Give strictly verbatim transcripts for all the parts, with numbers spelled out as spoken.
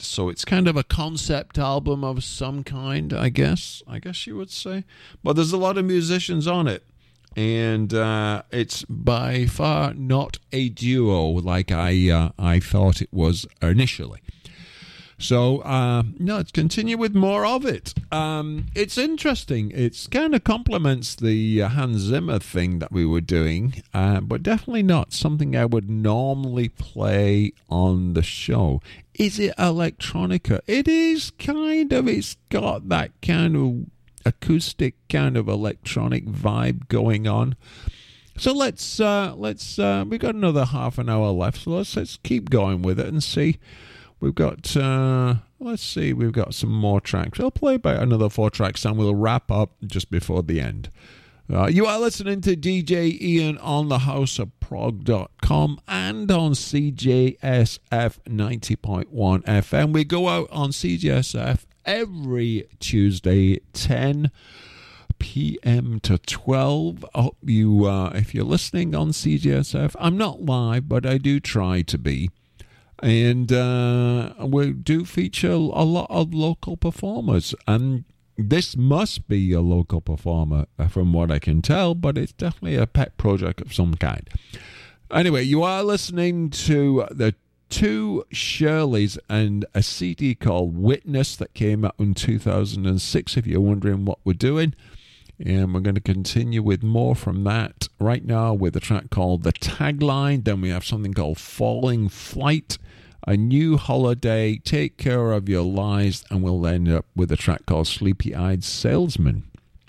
So it's kind of a concept album of some kind, I guess. I guess you would say. But there's a lot of musicians on it. And uh, it's by far not a duo like I uh, I thought it was initially. So, uh, no, let's continue with more of it. Um, it's interesting. It's kind of complements the uh, Hans Zimmer thing that we were doing, uh, but definitely not something I would normally play on the show. Is it electronica? It is kind of. It's got that kind of acoustic, kind of electronic vibe going on. So let's uh, let's uh, we've got another half an hour left. So let's let's keep going with it and see. We've got, uh, let's see, we've got some more tracks. I'll play about another four tracks and we'll wrap up just before the end. Uh, you are listening to D J Ian on the house of prog dot com and on C J S F ninety point one F M. We go out on C J S F every Tuesday, ten p.m. to twelve. I hope you, uh, if you're listening on C J S F, I'm not live, but I do try to be. And uh, we do feature a lot of local performers. And this must be a local performer from what I can tell, but it's definitely a pet project of some kind. Anyway, you are listening to the two Shirleys and a C D called Witness that came out in two thousand six, if you're wondering what we're doing. And we're going to continue with more from that right now with a track called The Tagline. Then we have something called Falling Flight, A New Holiday, Take Care of Your Lies, and we'll end up with a track called Sleepy Eyed Salesman.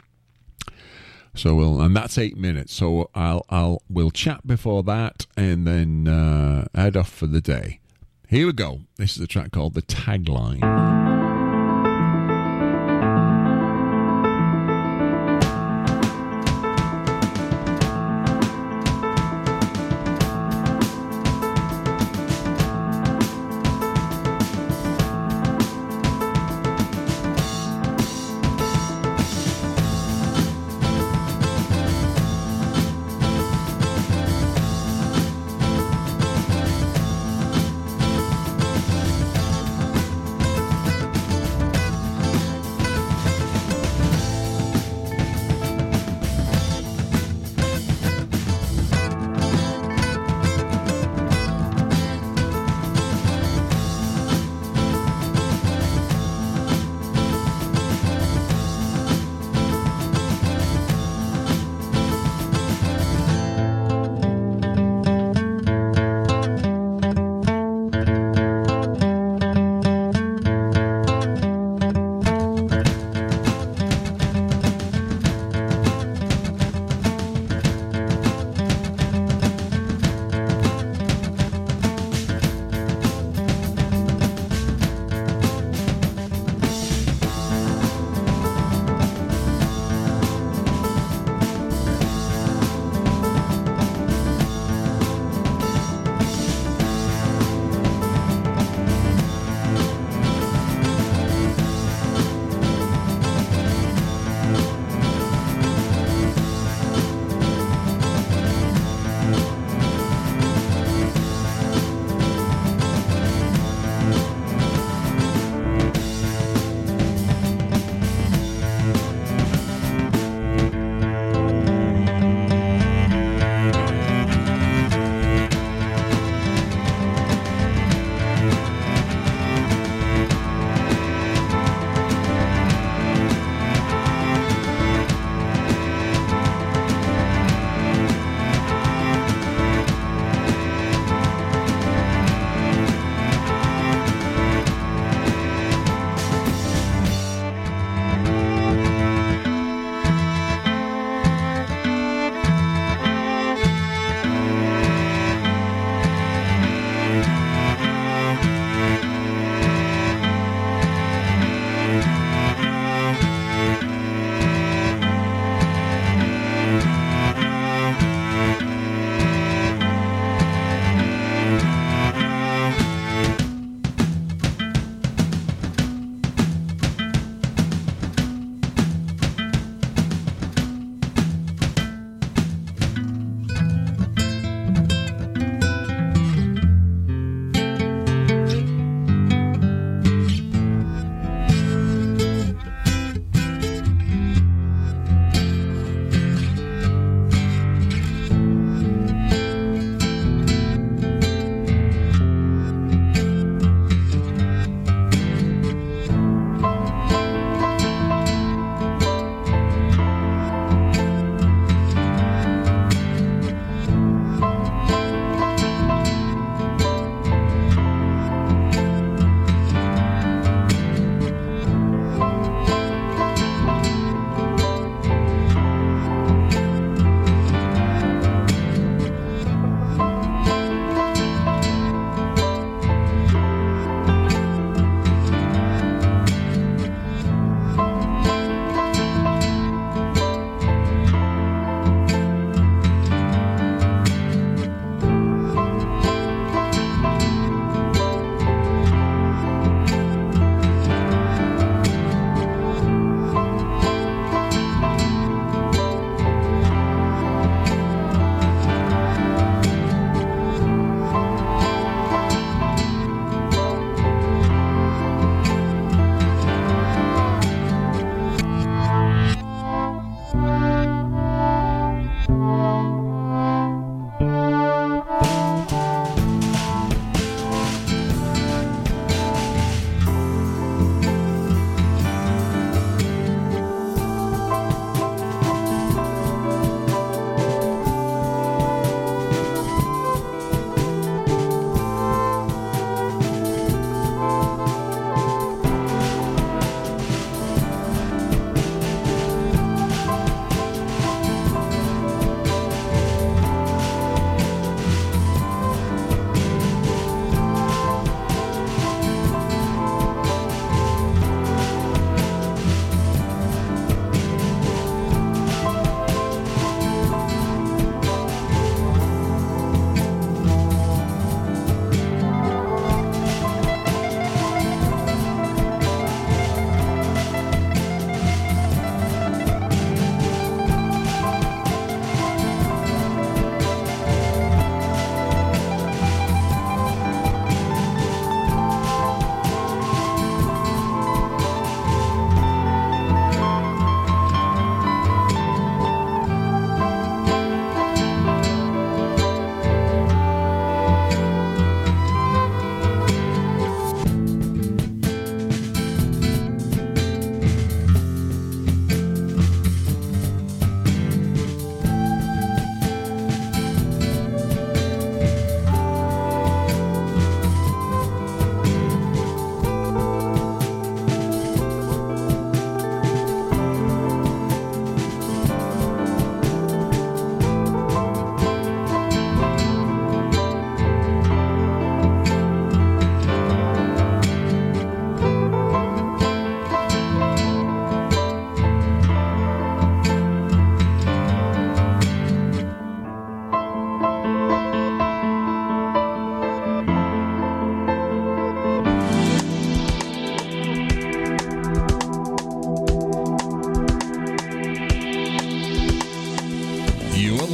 So we'll, and that's eight minutes. So I'll, I'll, we'll chat before that and then uh, head off for the day. Here we go. This is a track called The Tagline.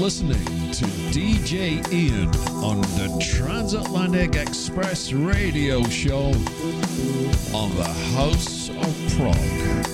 listening to D J Ian on the Transatlantic Express radio show on the House of Prog.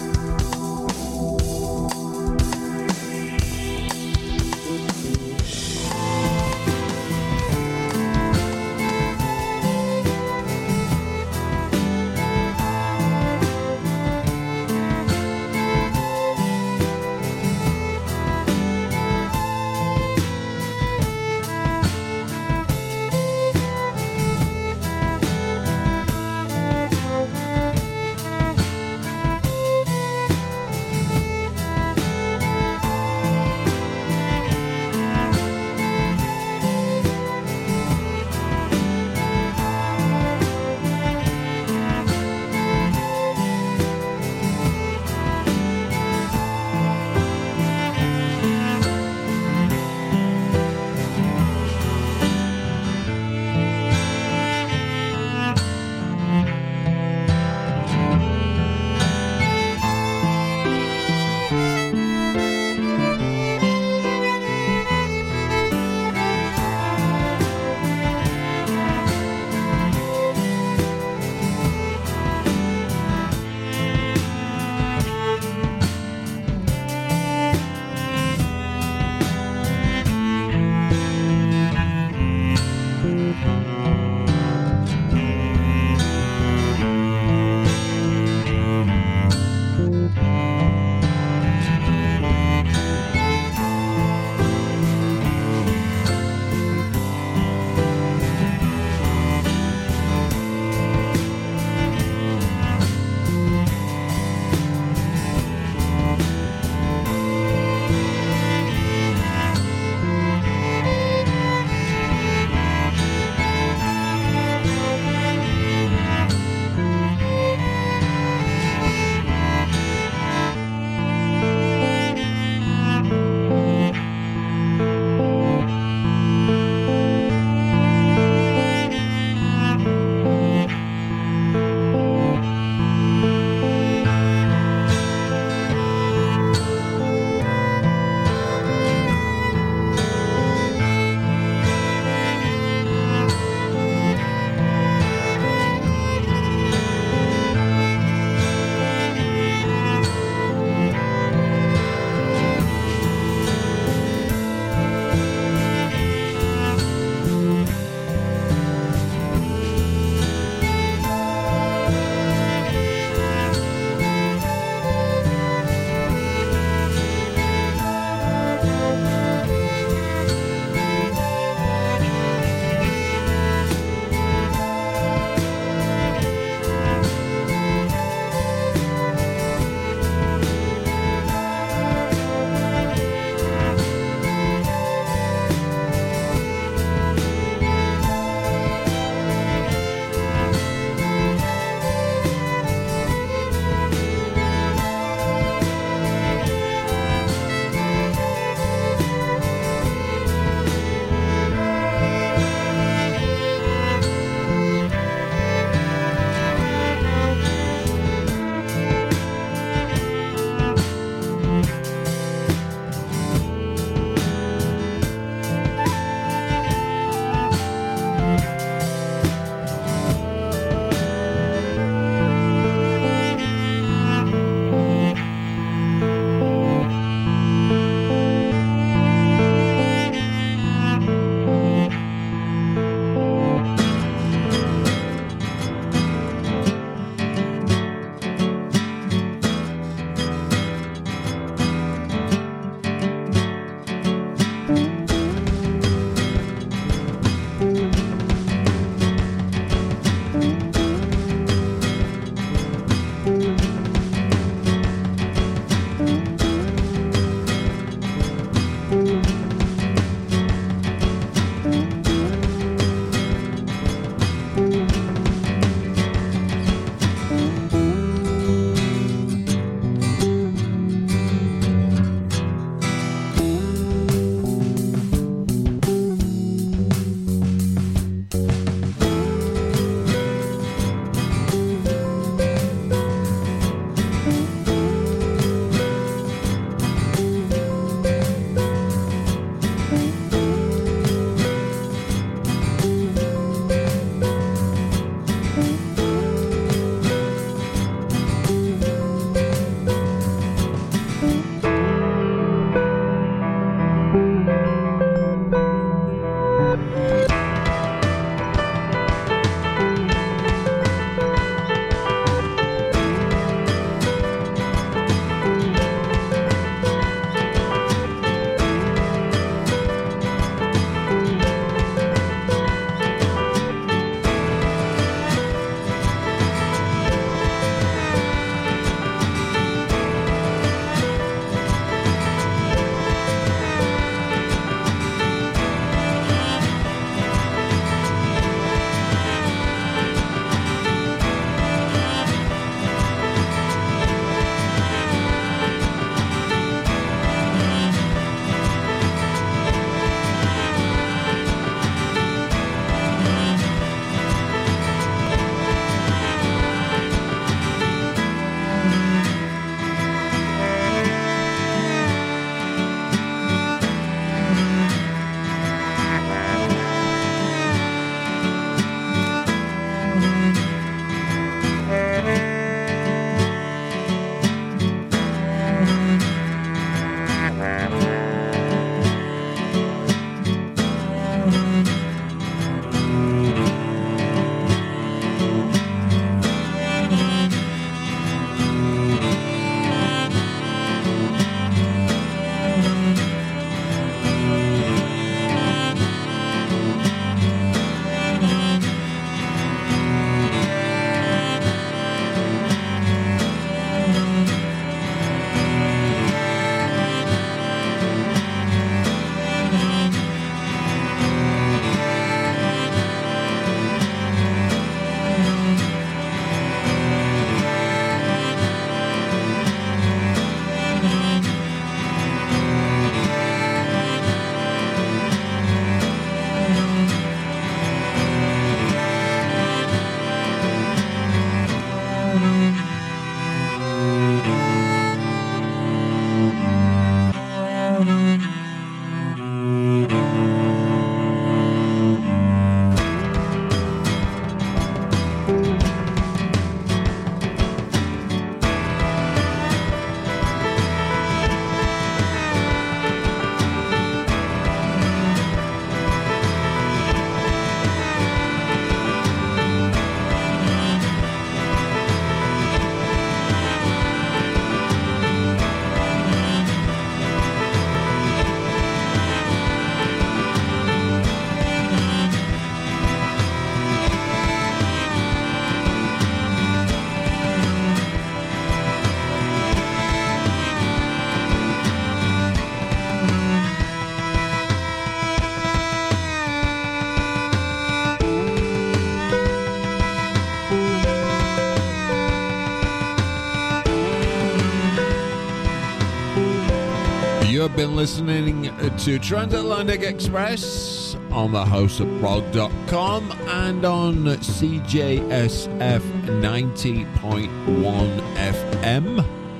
have been listening to Transatlantic Express on the house of prog dot com and on C J S F ninety point one F M.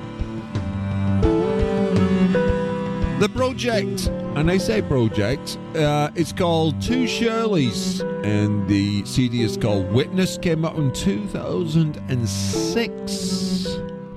The project, and I say project, uh, it's called Two Shirleys, and the C D is called Witness, came out in two thousand six.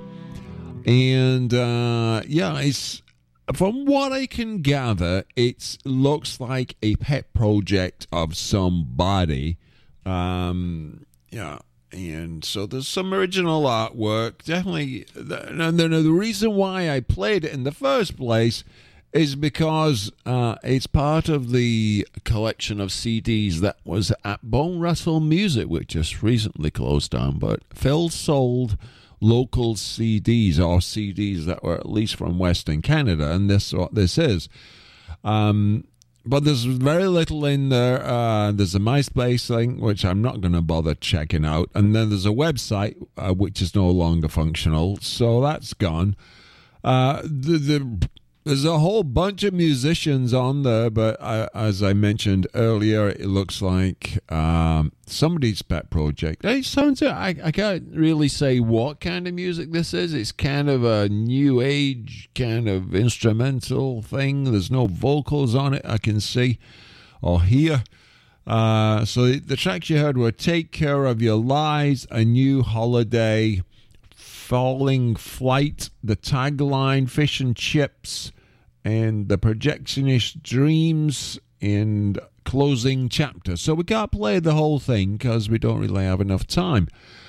And uh, yeah, it's, from what I can gather, it looks like a pet project of somebody. Um, yeah. And so there's some original artwork. Definitely. And the, the reason why I played it in the first place is because uh, it's part of the collection of C Ds that was at Bone Wrestle Music, which just recently closed down. But Phil sold local C Ds, or C Ds that were at least from Western Canada, and this is what this is. Um, but there's very little in there. Uh, there's a MySpace link, which I'm not going to bother checking out, and then there's a website, uh, which is no longer functional, so that's gone. Uh, the, the There's a whole bunch of musicians on there, but I, as I mentioned earlier, it looks like um, somebody's pet project. It sounds, I, I can't really say what kind of music this is. It's kind of a new age kind of instrumental thing. There's no vocals on it, I can see or hear. Uh, so the, the tracks you heard were Take Care of Your Lies, A New Holiday, Falling Flight, The Tagline, Fish and Chips, and The Projectionist Dreams, and Closing Chapter. So we can't play the whole thing because we don't really have enough time.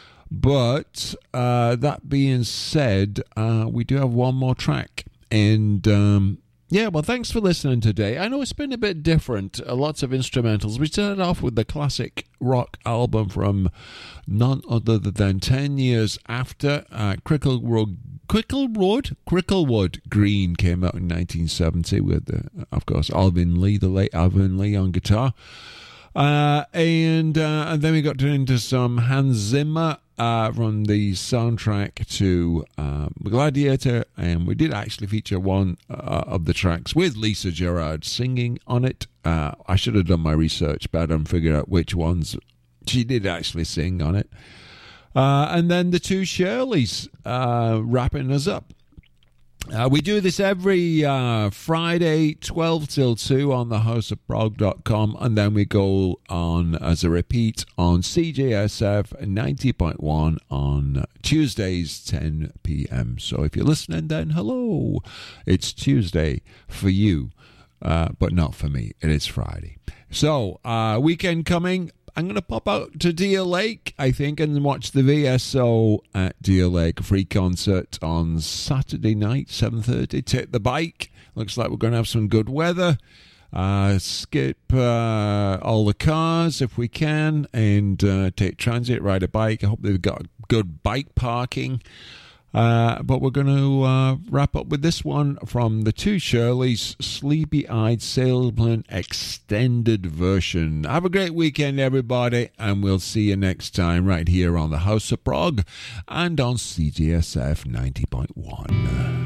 But uh, that being said, uh, we do have one more track. And um, yeah, well, thanks for listening today. I know it's been a bit different. Uh, lots of instrumentals. We started off with the classic rock album from none other than ten years after. Uh, Crickle Road, Crickle Road, Cricklewood Green came out in nineteen seventy with, uh, of course, Alvin Lee, the late Alvin Lee on guitar. Uh, and, uh, and then we got into some Hans Zimmer uh, from the soundtrack to uh, Gladiator, and we did actually feature one uh, of the tracks with Lisa Gerrard singing on it. Uh, I should have done my research better and figured out which ones she did actually sing on it. Uh, and then the Two Shirleys uh, wrapping us up. Uh, we do this every uh, Friday, twelve till two on the house of prog dot com, and then we go on as a repeat on C J S F ninety point one on Tuesdays, ten p.m. So if you're listening, then hello. It's Tuesday for you, uh, but not for me. It is Friday. So, uh, weekend coming. I'm going to pop out to Deer Lake, I think, and watch the V S O at Deer Lake. Free concert on Saturday night, seven thirty. Take the bike. Looks like we're going to have some good weather. Uh, skip uh, all the cars if we can, and uh, take transit, ride a bike. I hope they've got good bike parking. Uh, but we're going to uh, wrap up with this one from the Two Shirleys, Sleepy-Eyed Salesman Extended Version. Have a great weekend, everybody, and we'll see you next time right here on the House of Prog and on C G S F ninety point one.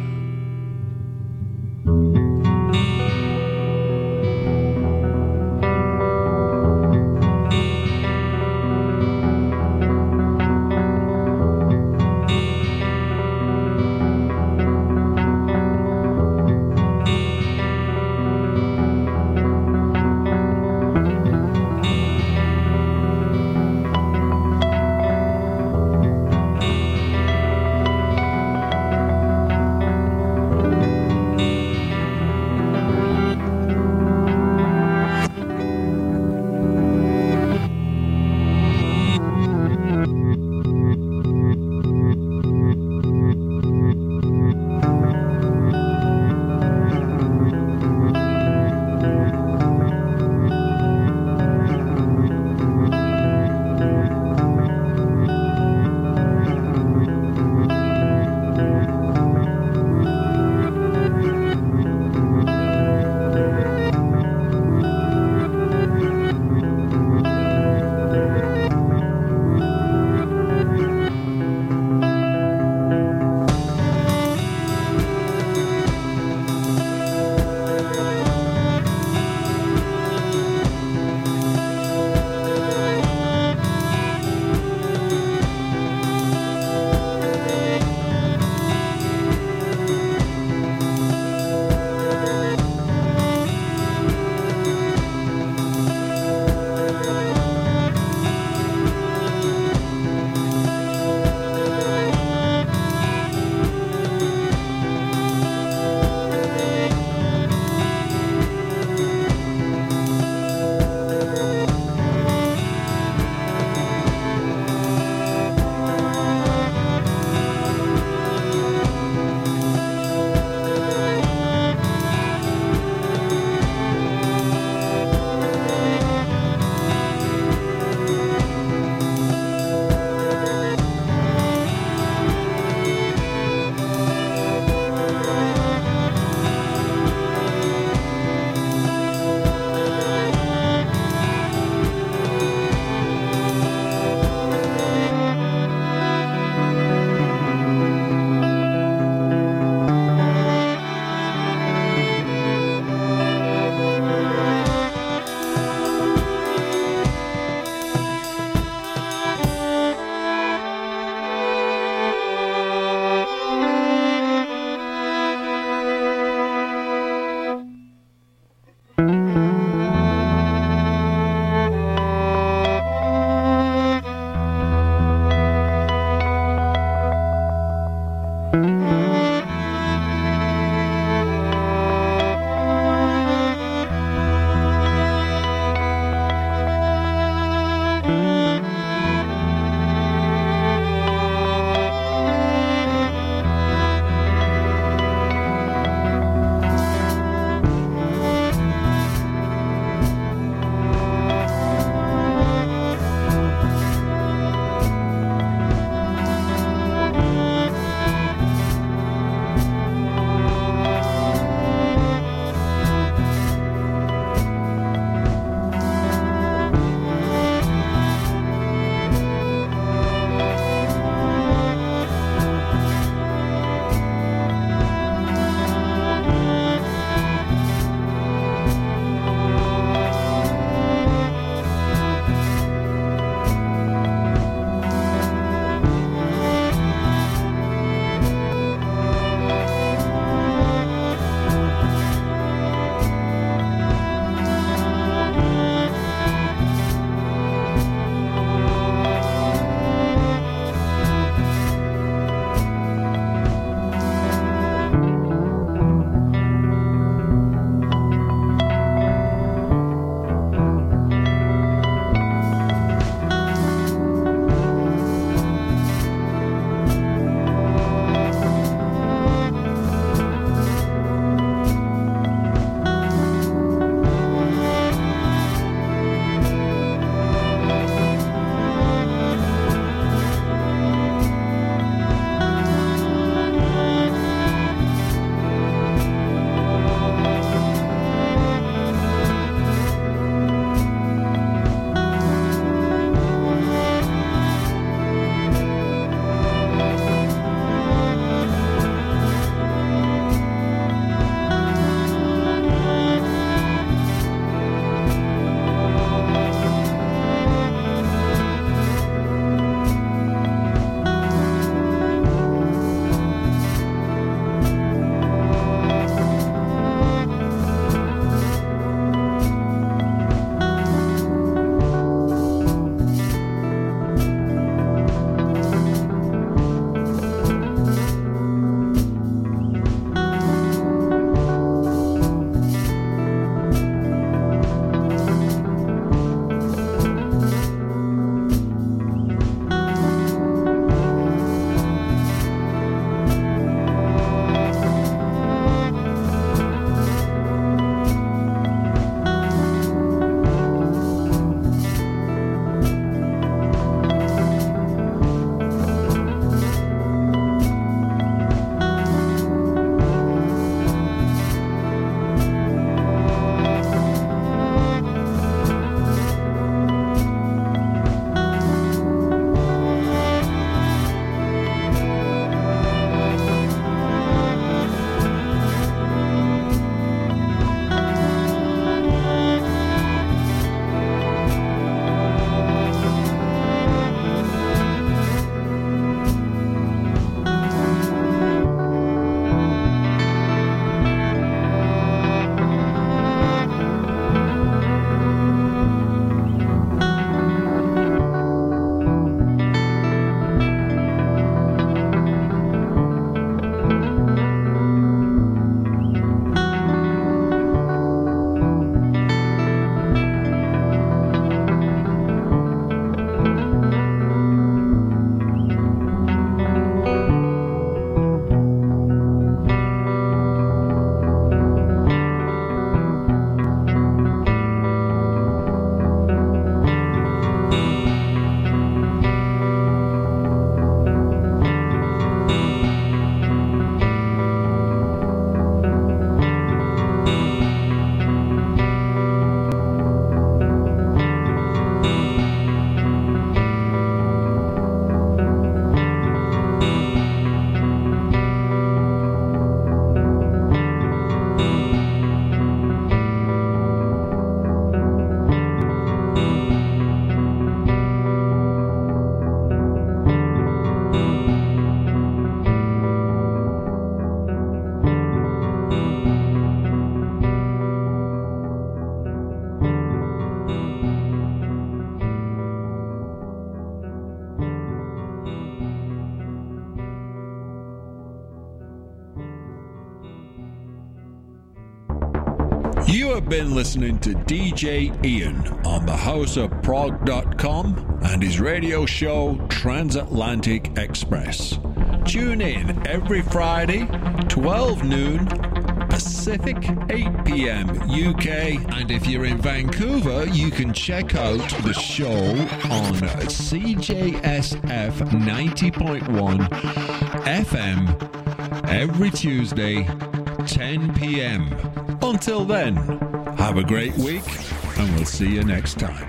You have been listening to D J Ian on the house of prog dot com and his radio show Transatlantic Express. Tune in every Friday, twelve noon Pacific, eight p.m. U K. And if you're in Vancouver, you can check out the show on C J S F ninety point one F M every Tuesday, ten p.m. Until then, have a great week, and we'll see you next time.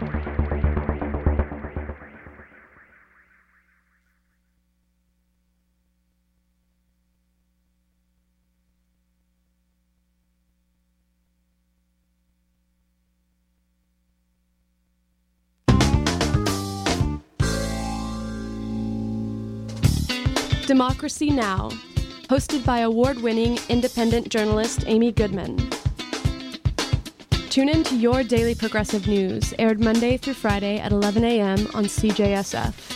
Democracy Now!, hosted by award-winning independent journalist Amy Goodman. Tune in to Your Daily Progressive News, aired Monday through Friday at eleven a.m. on C J S F.